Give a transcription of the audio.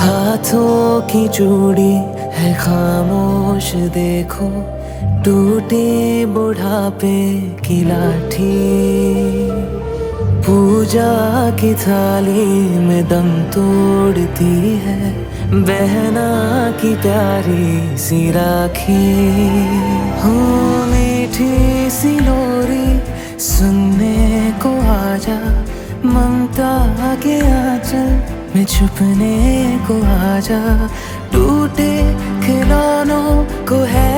हाथों की चूड़ी है खामोश देखो, टूटे बुढ़ापे की लाठी। पूजा की थाली में दम तोड़ती है बहना की प्यारी सी राखी। हो मीठी सी लोरी सुनने को आजा, ममता के आंचल में छुपने को आजा। टूटे खिलौनों को है